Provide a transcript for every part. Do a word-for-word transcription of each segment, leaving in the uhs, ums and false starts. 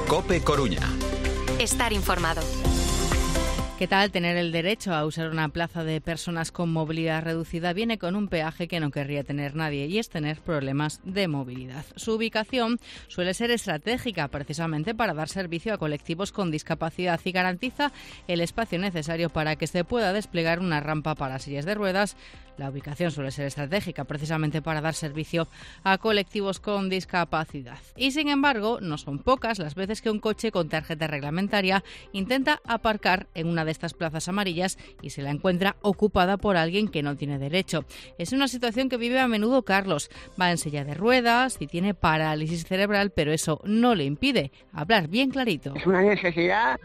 COPE Coruña. Estar informado. ¿Qué tal? Tener el derecho a usar una plaza de personas con movilidad reducida viene con un peaje que no querría tener nadie, y es tener problemas de movilidad. Su ubicación suele ser estratégica precisamente para dar servicio a colectivos con discapacidad y garantiza el espacio necesario para que se pueda desplegar una rampa para sillas de ruedas. La ubicación suele ser estratégica precisamente para dar servicio a colectivos con discapacidad. Y sin embargo, no son pocas las veces que un coche con tarjeta reglamentaria intenta aparcar en una de estas plazas amarillas y se la encuentra ocupada por alguien que no tiene derecho. Es una situación que vive a menudo Carlos. Va en silla de ruedas y tiene parálisis cerebral, pero eso no le impide hablar bien clarito. Es una necesidad,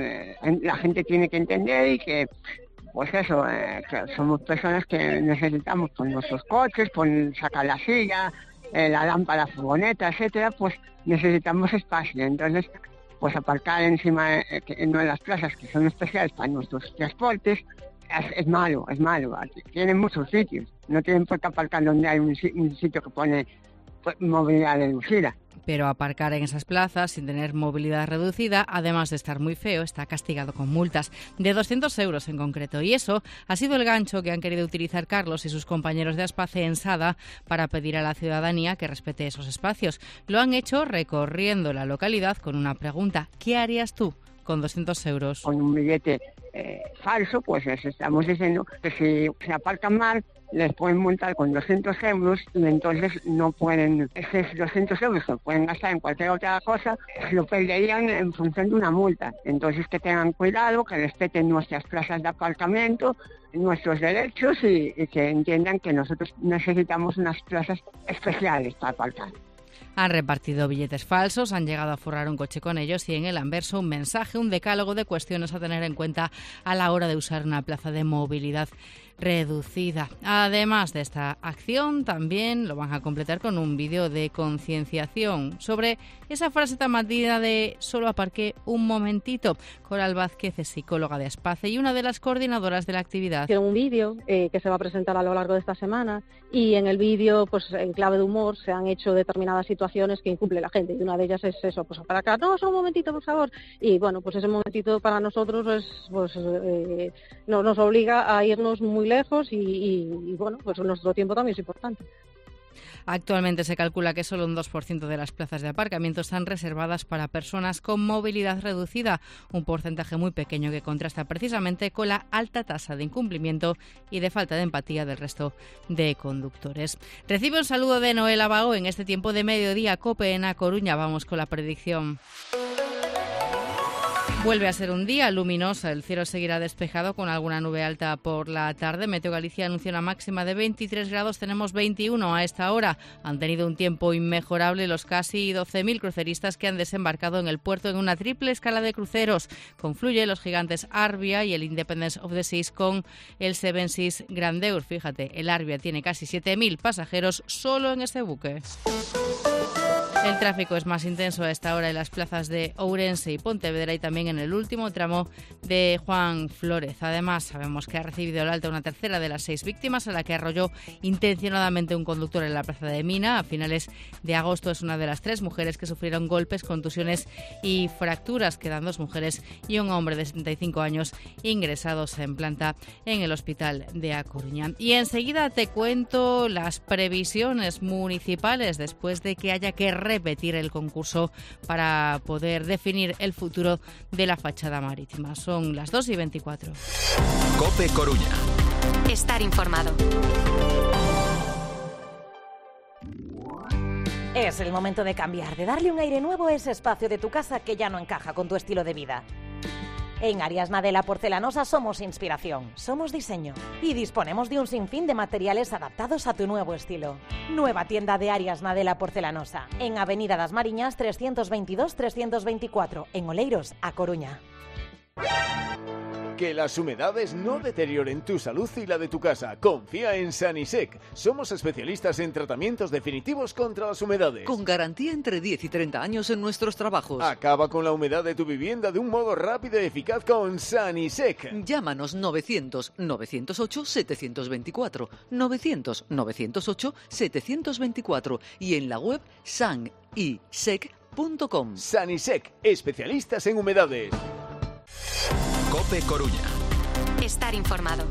la gente tiene que entender y que pues eso, eh, que somos personas que necesitamos con nuestros coches, con sacar la silla, eh, la lámpara, la furgoneta, etcétera, pues necesitamos espacio. Entonces, pues aparcar encima eh, en una de las plazas que son especiales para nuestros transportes es, es malo, es malo. Tienen muchos sitios, no tienen por qué aparcar donde hay un, un sitio que pone pues, movilidad reducida. Pero aparcar en esas plazas sin tener movilidad reducida, además de estar muy feo, está castigado con multas de doscientos euros en concreto. Y eso ha sido el gancho que han querido utilizar Carlos y sus compañeros de Aspace en Sada para pedir a la ciudadanía que respete esos espacios. Lo han hecho recorriendo la localidad con una pregunta: ¿qué harías tú con doscientos euros? Con un billete eh, falso, pues les estamos diciendo que si se aparcan mal, les pueden multar con doscientos euros y entonces no pueden, esos doscientos euros que pueden gastar en cualquier otra cosa, lo perderían en función de una multa. Entonces que tengan cuidado, que respeten nuestras plazas de aparcamiento, nuestros derechos y, y que entiendan que nosotros necesitamos unas plazas especiales para aparcar. Han repartido billetes falsos, han llegado a forrar un coche con ellos y en el anverso un mensaje, un decálogo de cuestiones a tener en cuenta a la hora de usar una plaza de movilidad reducida. Además de esta acción, también lo van a completar con un vídeo de concienciación sobre esa frase tan matida de solo aparqué un momentito. Coral Vázquez es psicóloga de Aspace y una de las coordinadoras de la actividad. Tiene un vídeo eh, que se va a presentar a lo largo de esta semana y en el vídeo, pues en clave de humor, se han hecho determinadas situaciones que incumple la gente y una de ellas es eso, pues aparcar, no, solo un momentito, por favor. Y bueno, pues ese momentito para nosotros es, pues eh, no, nos obliga a irnos muy lejos y, y, y bueno, pues nuestro tiempo también es importante. Actualmente se calcula que solo un dos por ciento de las plazas de aparcamiento están reservadas para personas con movilidad reducida, un porcentaje muy pequeño que contrasta precisamente con la alta tasa de incumplimiento y de falta de empatía del resto de conductores. Recibe un saludo de Noela Vago en este tiempo de mediodía. COPE en A Coruña. Vamos con la predicción. Vuelve a ser un día luminoso, el cielo seguirá despejado con alguna nube alta por la tarde. Meteo Galicia anuncia una máxima de veintitrés grados, tenemos veintiuno a esta hora. Han tenido un tiempo inmejorable los casi doce mil cruceristas que han desembarcado en el puerto en una triple escala de cruceros. Confluye los gigantes Arvia y el Independence of the Seas con el Seven Seas Grandeur. Fíjate, el Arvia tiene casi siete mil pasajeros solo en este buque. El tráfico es más intenso a esta hora en las plazas de Ourense y Pontevedra y también en el último tramo de Juan Flórez. Además, sabemos que ha recibido el alta una tercera de las seis víctimas a la que arrolló intencionadamente un conductor en la plaza de Mina. A finales de agosto es una de las tres mujeres que sufrieron golpes, contusiones y fracturas. Quedan dos mujeres y un hombre de setenta y cinco años ingresados en planta en el hospital de A Coruña. Y enseguida te cuento las previsiones municipales después de que haya que repetir el concurso para poder definir el futuro de la fachada marítima. Son las dos y veinticuatro. COPE Coruña. Estar informado. Es el momento de cambiar, de darle un aire nuevo a ese espacio de tu casa que ya no encaja con tu estilo de vida. En Ariasna de la Porcelanosa somos inspiración, somos diseño y disponemos de un sinfín de materiales adaptados a tu nuevo estilo. Nueva tienda de Ariasna de la Porcelanosa, en Avenida das Mariñas trescientos veintidós trescientos veinticuatro, en Oleiros, A Coruña. Que las humedades no deterioren tu salud y la de tu casa. Confía en Sanisec. Somos especialistas en tratamientos definitivos contra las humedades. Con garantía entre diez y treinta años en nuestros trabajos. Acaba con la humedad de tu vivienda de un modo rápido y eficaz con Sanisec. Llámanos novecientos novecientos ocho setecientos veinticuatro, novecientos novecientos ocho setecientos veinticuatro y en la web sanisec punto com. Sanisec, especialistas en humedades. COPE Coruña. Estar informado.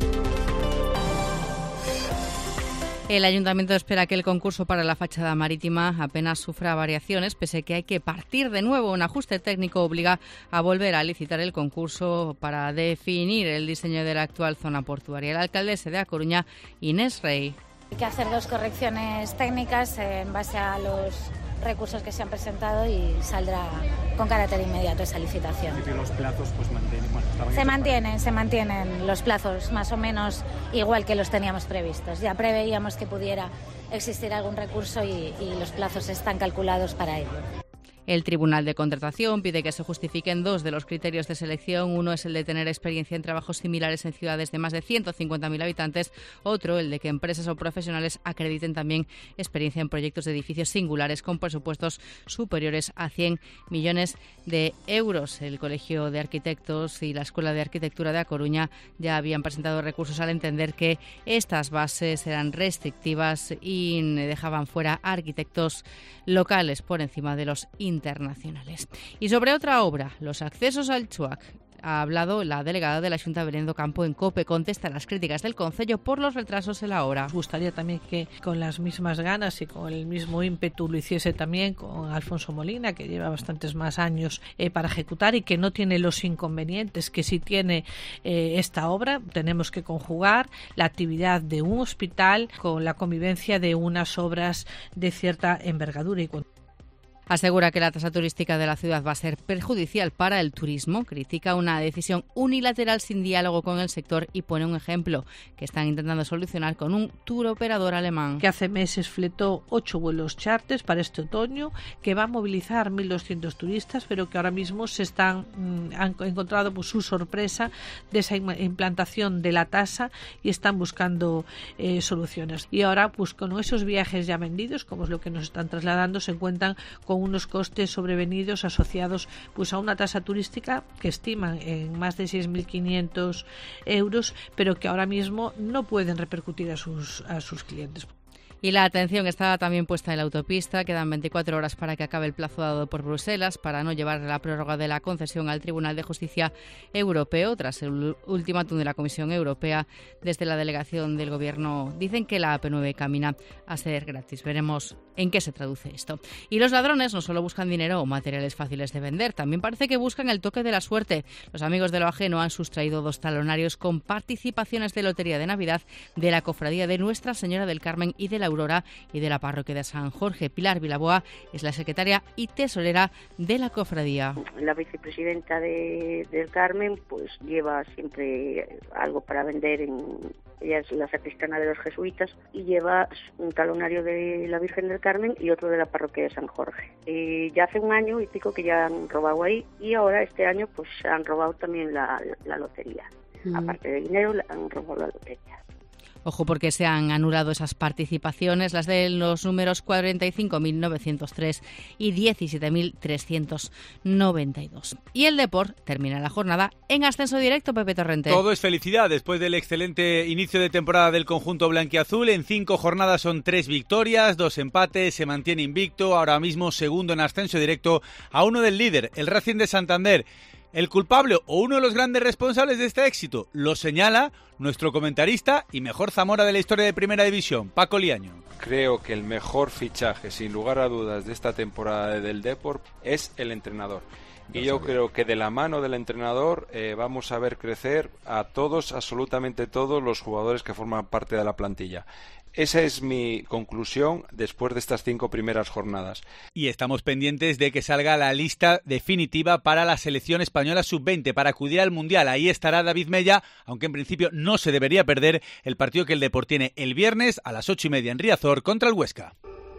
El Ayuntamiento espera que el concurso para la fachada marítima apenas sufra variaciones, pese a que hay que partir de nuevo. Un ajuste técnico obliga a volver a licitar el concurso para definir el diseño de la actual zona portuaria. La alcaldesa de A Coruña, Inés Rey. Hay que hacer dos correcciones técnicas en base a los recursos que se han presentado y saldrá con carácter inmediato esa licitación. Y los plazos pues mantienen, bueno, estaban se mantienen, se mantienen los plazos más o menos igual que los teníamos previstos. Ya preveíamos que pudiera existir algún recurso y, y los plazos están calculados para ello. El Tribunal de Contratación pide que se justifiquen dos de los criterios de selección. Uno es el de tener experiencia en trabajos similares en ciudades de más de ciento cincuenta mil habitantes. Otro, el de que empresas o profesionales acrediten también experiencia en proyectos de edificios singulares con presupuestos superiores a cien millones de euros. El Colegio de Arquitectos y la Escuela de Arquitectura de A Coruña ya habían presentado recursos al entender que estas bases eran restrictivas y dejaban fuera a arquitectos locales por encima de los internacionales. Y sobre otra obra, los accesos al Chuac. Ha hablado la delegada de la Xunta, Belén do Campo, en COPE. Contesta las críticas del Concello por los retrasos en la obra. Nos gustaría también que con las mismas ganas y con el mismo ímpetu lo hiciese también con Alfonso Molina, que lleva bastantes más años eh, para ejecutar y que no tiene los inconvenientes que sí tiene eh, esta obra. Tenemos que conjugar la actividad de un hospital con la convivencia de unas obras de cierta envergadura y con Asegura que la tasa turística de la ciudad va a ser perjudicial para el turismo. Critica una decisión unilateral sin diálogo con el sector y pone un ejemplo que están intentando solucionar con un tour operador alemán. Que hace meses fletó ocho vuelos charters para este otoño, que va a movilizar mil doscientos turistas, pero que ahora mismo se están mmm, han encontrado pues, su sorpresa de esa implantación de la tasa y están buscando eh, soluciones. Y ahora, pues con esos viajes ya vendidos, como es lo que nos están trasladando, se encuentran con con unos costes sobrevenidos asociados pues a una tasa turística que estiman en más de seis mil quinientos euros, pero que ahora mismo no pueden repercutir a sus, a sus clientes. Y la atención está también puesta en la autopista. Quedan veinticuatro horas para que acabe el plazo dado por Bruselas para no llevar la prórroga de la concesión al Tribunal de Justicia Europeo. Tras el ultimátum de la Comisión Europea, desde la delegación del Gobierno dicen que la A P nueve camina a ser gratis. Veremos en qué se traduce esto. Y los ladrones no solo buscan dinero o materiales fáciles de vender, también parece que buscan el toque de la suerte. Los amigos de lo ajeno han sustraído dos talonarios con participaciones de lotería de Navidad de la Cofradía de Nuestra Señora del Carmen y de la Aurora y de la Parroquia de San Jorge. Pilar Vilaboa es la secretaria y tesorera de la cofradía. La vicepresidenta de, del Carmen pues lleva siempre algo para vender. En, ella es la sacristana de los jesuitas y lleva un talonario de la Virgen del Carmen y otro de la Parroquia de San Jorge. Eh, ya hace un año y pico que ya han robado ahí y ahora este año pues han robado también la, la lotería. Mm. Aparte de dinero han robado la lotería. Ojo, porque se han anulado esas participaciones, las de los números cuarenta y cinco mil novecientos tres y diecisiete mil trescientos noventa y dos. Y el Depor termina la jornada en ascenso directo, Pepe Torrente. Todo es felicidad después del excelente inicio de temporada del conjunto blanquiazul. En cinco jornadas son tres victorias, dos empates, se mantiene invicto, ahora mismo segundo en ascenso directo a uno del líder, el Racing de Santander. El culpable o uno de los grandes responsables de este éxito lo señala nuestro comentarista y mejor Zamora de la historia de Primera División, Paco Liaño. Creo que el mejor fichaje, sin lugar a dudas, de esta temporada del Depor es el entrenador. Y yo creo que de la mano del entrenador eh, vamos a ver crecer a todos, absolutamente todos los jugadores que forman parte de la plantilla. Esa es mi conclusión después de estas cinco primeras jornadas. Y estamos pendientes de que salga la lista definitiva para la selección española sub veinte para acudir al Mundial. Ahí estará David Mella, aunque en principio no se debería perder el partido que el Depor tiene el viernes a las ocho y media en Riazor contra el Huesca.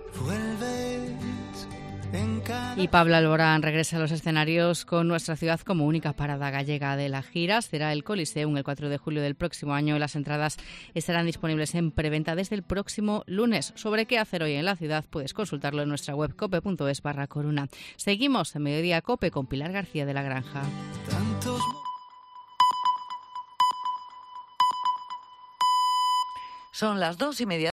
Y Pablo Alborán regresa a los escenarios con Nuestra Ciudad como única parada gallega de la gira. Será el Coliseum el cuatro de julio del próximo año. Las entradas estarán disponibles en preventa desde el próximo lunes. Sobre qué hacer hoy en la ciudad puedes consultarlo en nuestra web cope.es barra coruna. Seguimos en Mediodía Cope con Pilar García de la Granja. Son las dos y media.